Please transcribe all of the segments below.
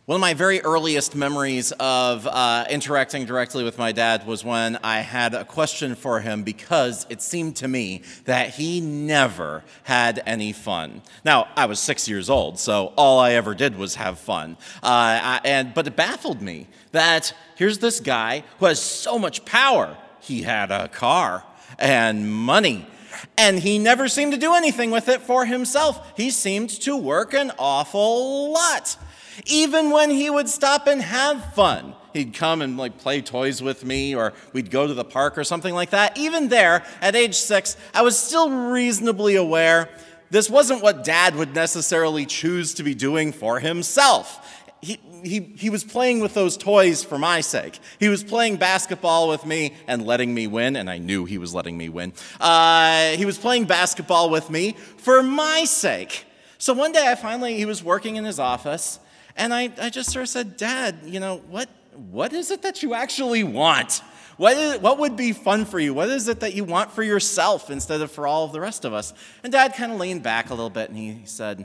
One of my very earliest memories of interacting directly with my dad was when I had a question for him because it seemed to me that he never had any fun. Now, I was 6 years old, so all I ever did was have fun. But it baffled me that here's this guy who has so much power. He had a car and money, and he never seemed to do anything with it for himself. He seemed to work an awful lot. Even when he would stop and have fun, he'd come and play toys with me, or we'd go to the park or something like that. Even there, at age 6, I was still reasonably aware this wasn't what Dad would necessarily choose to be doing for himself. He was playing with those toys for my sake. He was playing basketball with me and letting me win, and I knew he was letting me win. He was playing basketball with me for my sake. So one day he was working in his office, and I just sort of said, Dad, what is it that you actually want? What would be fun for you? What is it that you want for yourself instead of for all of the rest of us? And Dad kind of leaned back a little bit, and he said,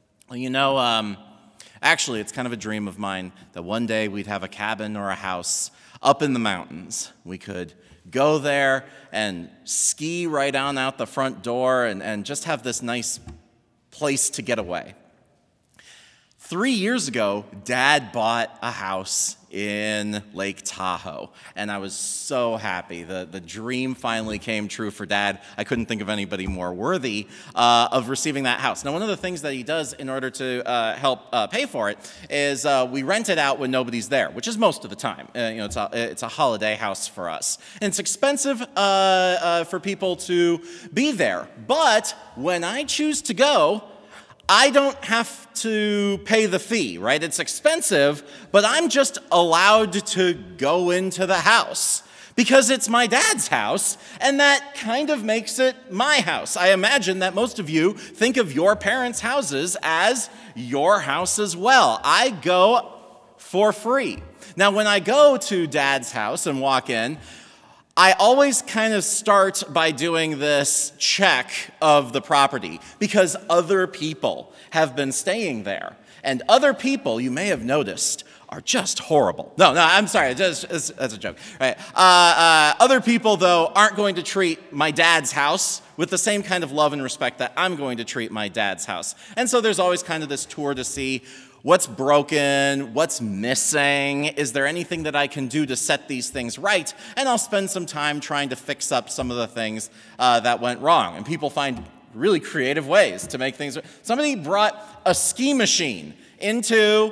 actually, it's kind of a dream of mine that one day we'd have a cabin or a house up in the mountains. We could go there and ski right on out the front door and just have this nice place to get away. 3 years ago, Dad bought a house in Lake Tahoe, and I was so happy. The dream finally came true for Dad. I couldn't think of anybody more worthy of receiving that house. Now, one of the things that he does in order to help pay for it is we rent it out when nobody's there, which is most of the time. It's a holiday house for us. And it's expensive for people to be there. But when I choose to go, I don't have to pay the fee, right? It's expensive, but I'm just allowed to go into the house because it's my dad's house, and that kind of makes it my house. I imagine that most of you think of your parents' houses as your house as well. I go for free. Now, when I go to Dad's house and walk in, I always kind of start by doing this check of the property because other people have been staying there. And other people, you may have noticed, are just horrible. No, I'm sorry, that's a joke. Right? Other people, though, aren't going to treat my dad's house with the same kind of love and respect that I'm going to treat my dad's house. And so there's always kind of this tour to see what's broken, what's missing, is there anything that I can do to set these things right? And I'll spend some time trying to fix up some of the things that went wrong. And people find really creative ways to make things. Somebody brought a ski machine into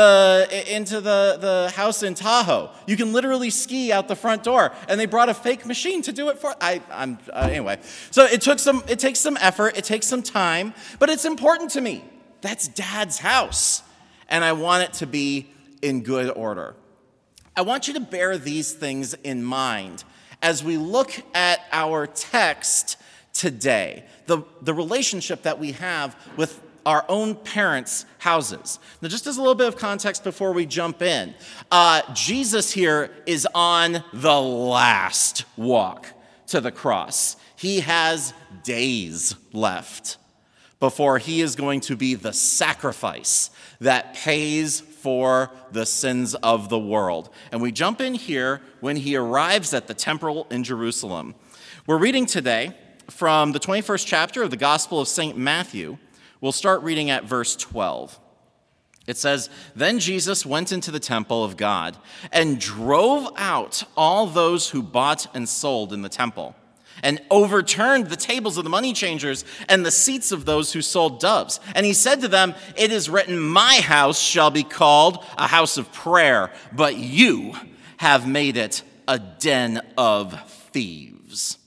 the house in Tahoe. You can literally ski out the front door, and they brought a fake machine to do it for. Anyway. So it takes some effort, it takes some time, but it's important to me. That's Dad's house, and I want it to be in good order. I want you to bear these things in mind as we look at our text today, the relationship that we have with our own parents' houses. Now, just as a little bit of context before we jump in, Jesus here is on the last walk to the cross. He has days left before he is going to be the sacrifice that pays for the sins of the world. And we jump in here when he arrives at the temple in Jerusalem. We're reading today from the 21st chapter of the Gospel of St. Matthew. We'll start reading at verse 12. It says, "Then Jesus went into the temple of God and drove out all those who bought and sold in the temple, and overturned the tables of the money changers and the seats of those who sold doves. And he said to them, 'It is written, my house shall be called a house of prayer, but you have made it a den of thieves.'"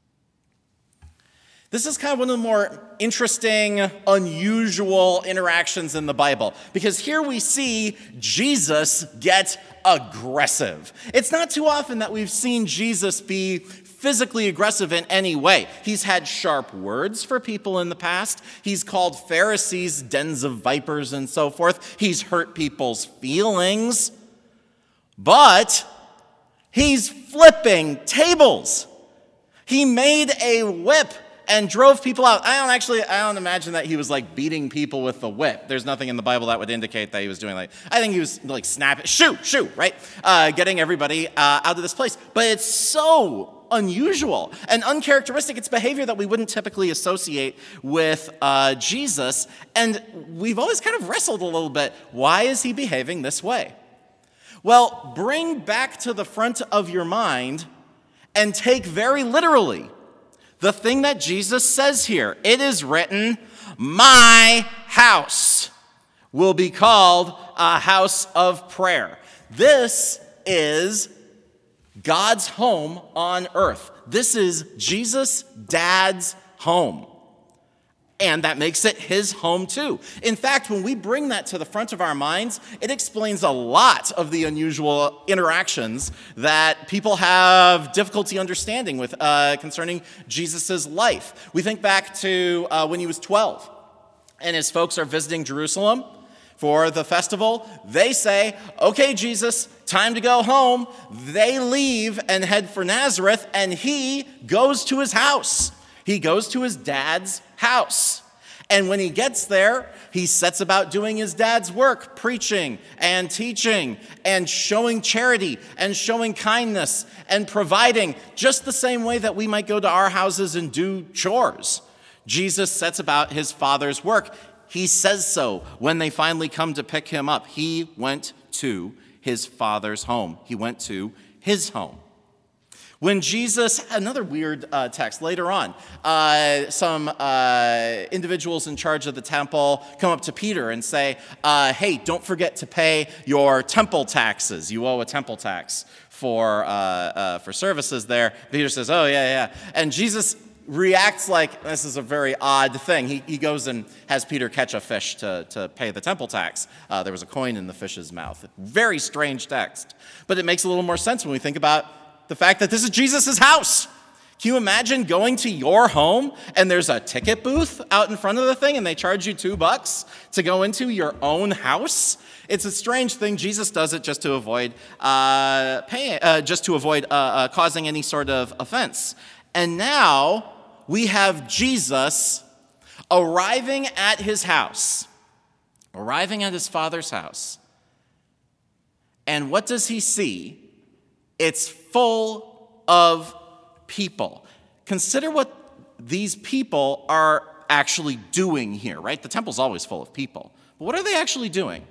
This is kind of one of the more interesting, unusual interactions in the Bible, because here we see Jesus get aggressive. It's not too often that we've seen Jesus be physically aggressive in any way. He's had sharp words for people in the past. He's called Pharisees dens of vipers and so forth. He's hurt people's feelings. But he's flipping tables. He made a whip and drove people out. I don't imagine that he was like beating people with the whip. There's nothing in the Bible that would indicate that he was doing I think he was like snapping, shoo, right? Getting everybody out of this place. But it's so unusual and uncharacteristic. It's behavior that we wouldn't typically associate with Jesus. And we've always kind of wrestled a little bit. Why is he behaving this way? Well, bring back to the front of your mind and take very literally the thing that Jesus says here. It is written, my house will be called a house of prayer. This is God's home on earth. This is Jesus' dad's home. And that makes it his home too. In fact, when we bring that to the front of our minds, it explains a lot of the unusual interactions that people have difficulty understanding with concerning Jesus' life. We think back to when he was 12 and his folks are visiting Jerusalem for the festival. They say, okay, Jesus, time to go home. They leave and head for Nazareth, and he goes to his house. He goes to his dad's house. And when he gets there, he sets about doing his dad's work, preaching and teaching and showing charity and showing kindness and providing, just the same way that we might go to our houses and do chores. Jesus sets about his Father's work. He says so when they finally come to pick him up. He went to his Father's home. He went to his home. When Jesus, another weird text later on, some individuals in charge of the temple come up to Peter and say, hey, don't forget to pay your temple taxes. You owe a temple tax for services there. Peter says, oh, yeah. And Jesus reacts like this is a very odd thing. He goes and has Peter catch a fish to pay the temple tax. There was a coin in the fish's mouth. Very strange text. But it makes a little more sense when we think about the fact that this is Jesus' house. Can you imagine going to your home and there's a ticket booth out in front of the thing and they charge you $2 to go into your own house? It's a strange thing. Jesus does it just to avoid causing any sort of offense. And now we have Jesus arriving at his house, arriving at his Father's house. And what does he see? It's full of people. Consider what these people are actually doing here, right? The temple's always full of people. But what are they actually doing?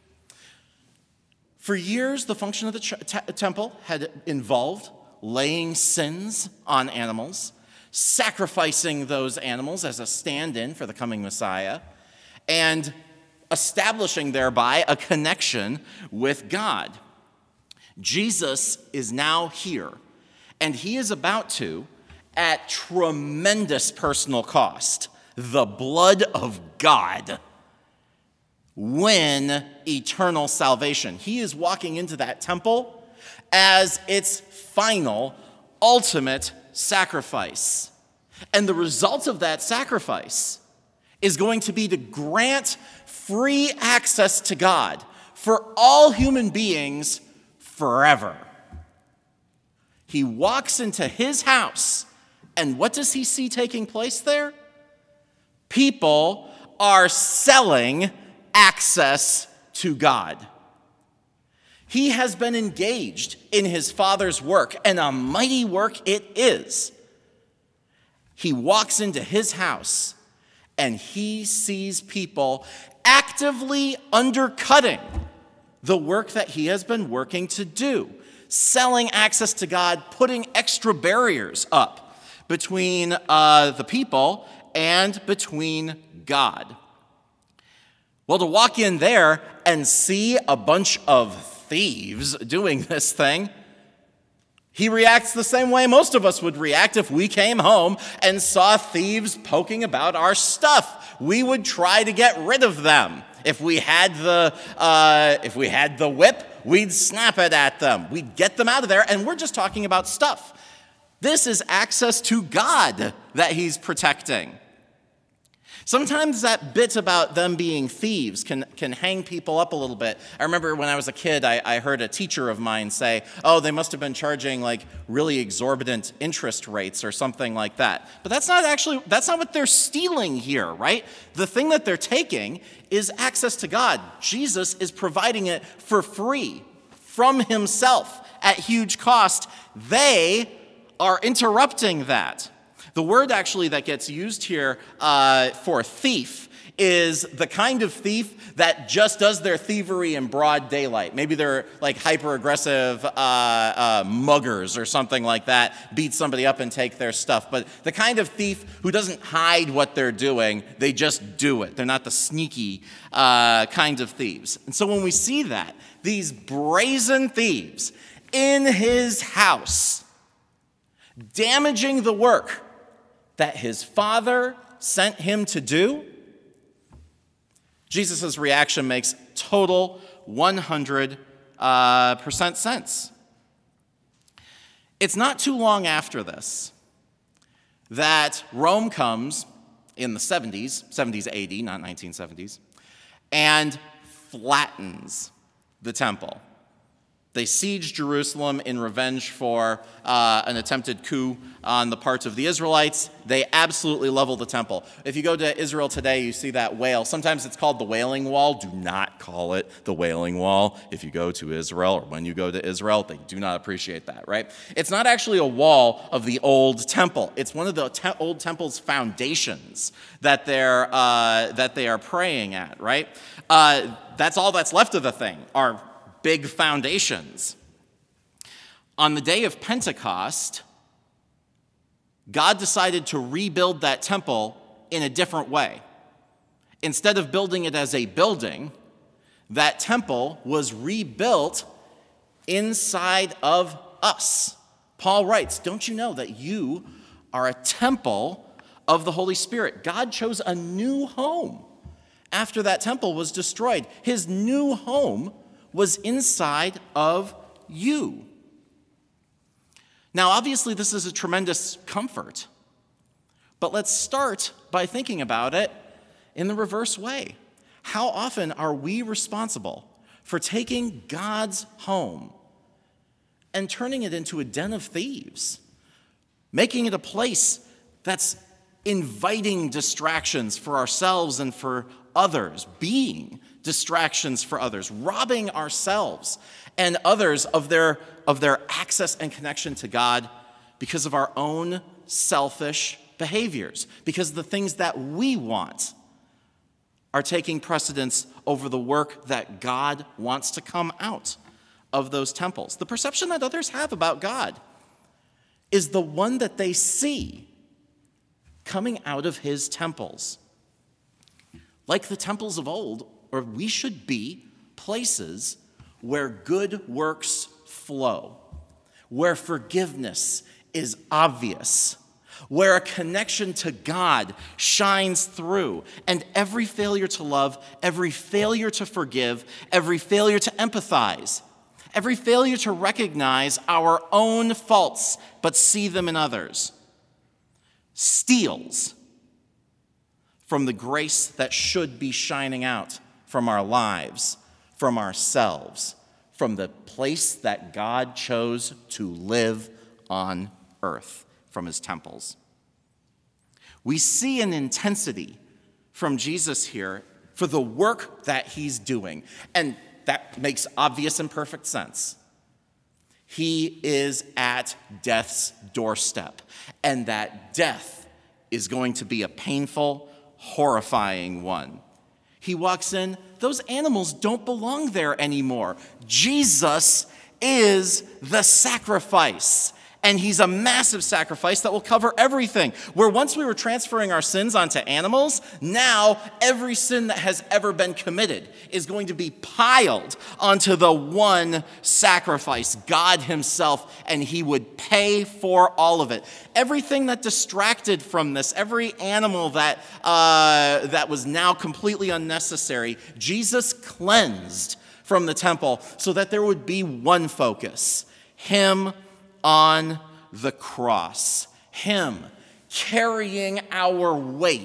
For years, the function of the temple had involved laying sins on animals, sacrificing those animals as a stand-in for the coming Messiah, and establishing thereby a connection with God. Jesus is now here, and he is about to, at tremendous personal cost, the blood of God, win eternal salvation. He is walking into that temple as its final, ultimate sacrifice. And the result of that sacrifice is going to be to grant free access to God for all human beings forever. He walks into his house, and what does he see taking place there? People are selling access to God. He has been engaged in his Father's work, and a mighty work it is. He walks into his house, and he sees people actively undercutting the work that he has been working to do, selling access to God, putting extra barriers up between the people and between God. Well, to walk in there and see a bunch of thieves doing this thing, he reacts the same way most of us would react if we came home and saw thieves poking about our stuff. We would try to get rid of them. If we had the whip, we'd snap it at them. We'd get them out of there, and we're just talking about stuff. This is access to God that he's protecting. Sometimes that bit about them being thieves can hang people up a little bit. I remember when I was a kid, I heard a teacher of mine say, oh, they must have been charging like really exorbitant interest rates or something like that. But that's not what they're stealing here, right? The thing that they're taking is access to God. Jesus is providing it for free from himself at huge cost. They are interrupting that. The word actually that gets used here for thief is the kind of thief that just does their thievery in broad daylight. Maybe they're like hyper-aggressive muggers or something like that, beat somebody up and take their stuff. But the kind of thief who doesn't hide what they're doing, they just do it. They're not the sneaky kind of thieves. And so when we see that, these brazen thieves in his house, damaging the work that his Father sent him to do, Jesus' reaction makes total 100% sense. It's not too long after this that Rome comes in the 70s AD, not 1970s, and flattens the temple. They siege Jerusalem in revenge for an attempted coup on the part of the Israelites. They absolutely level the temple. If you go to Israel today, you see that wall. Sometimes it's called the Wailing Wall. Do not call it the Wailing Wall. If you go to Israel or when you go to Israel, they do not appreciate that, right? It's not actually a wall of the old temple. It's one of the old temple's foundations that they are praying at, right? That's all that's left of the thing, are big foundations. On the day of Pentecost, God decided to rebuild that temple in a different way. Instead of building it as a building, that temple was rebuilt inside of us. Paul writes, don't you know that you are a temple of the Holy Spirit? God chose a new home after that temple was destroyed. His new home was inside of you. Now, obviously, this is a tremendous comfort, but let's start by thinking about it in the reverse way. How often are we responsible for taking God's home and turning it into a den of thieves, making it a place that's inviting distractions for ourselves and for others, being distractions for others, robbing ourselves and others of their access and connection to God because of our own selfish behaviors, because the things that we want are taking precedence over the work that God wants to come out of those temples. The perception that others have about God is the one that they see coming out of his temples. Like the temples of old, or we should be places where good works flow, where forgiveness is obvious, where a connection to God shines through, and every failure to love, every failure to forgive, every failure to empathize, every failure to recognize our own faults but see them in others, steals from the grace that should be shining out from our lives, from ourselves, from the place that God chose to live on earth, from his temples. We see an intensity from Jesus here for the work that he's doing, and that makes obvious and perfect sense. He is at death's doorstep, and that death is going to be a painful, horrifying one. He walks in, those animals don't belong there anymore. Jesus is the sacrifice. And he's a massive sacrifice that will cover everything. Where once we were transferring our sins onto animals, now every sin that has ever been committed is going to be piled onto the one sacrifice, God himself, and he would pay for all of it. Everything that distracted from this, every animal that was now completely unnecessary, Jesus cleansed from the temple so that there would be one focus, him on the cross, him carrying our weight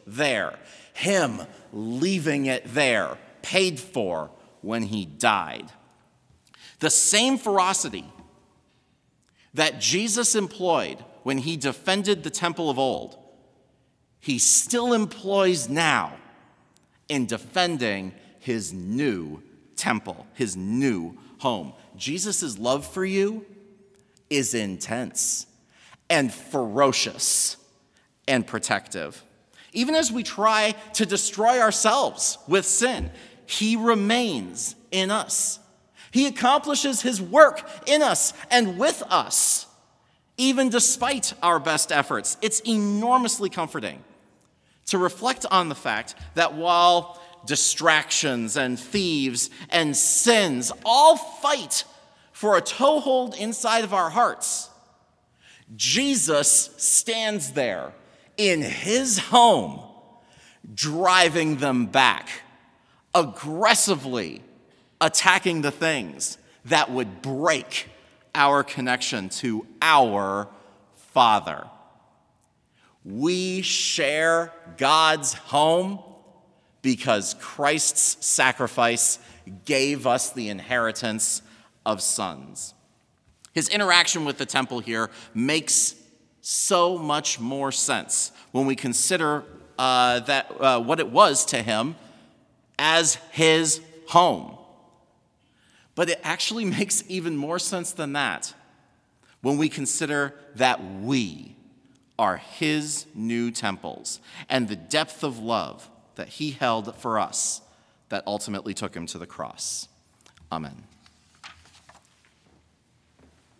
there, him leaving it there, paid for when he died. The same ferocity that Jesus employed when he defended the temple of old, he still employs now in defending his new temple, his new home. Jesus' love for you is intense and ferocious and protective. Even as we try to destroy ourselves with sin, he remains in us. He accomplishes his work in us and with us, even despite our best efforts. It's enormously comforting to reflect on the fact that while distractions and thieves and sins all fight for a toehold inside of our hearts, Jesus stands there in his home, driving them back, aggressively attacking the things that would break our connection to our Father. We share God's home because Christ's sacrifice gave us the inheritance of sons. His interaction with the temple here makes so much more sense when we consider what it was to him as his home. But it actually makes even more sense than that when we consider that we are his new temples and the depth of love that he held for us that ultimately took him to the cross. Amen.